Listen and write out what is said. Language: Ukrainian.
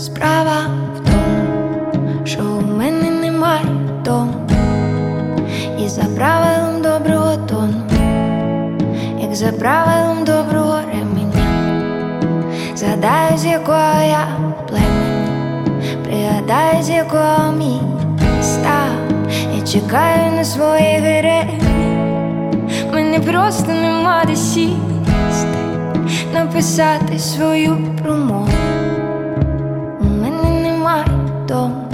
Справа в тому, що у мене немає дому, і за правилом доброго тону, як за правилом доброго ременя, згадаю, з якого я племені, пригадаю, з якого міста. Я чекаю на своїх героїв, мене просто нема де сісти, написати свою промову. У мене немає дому.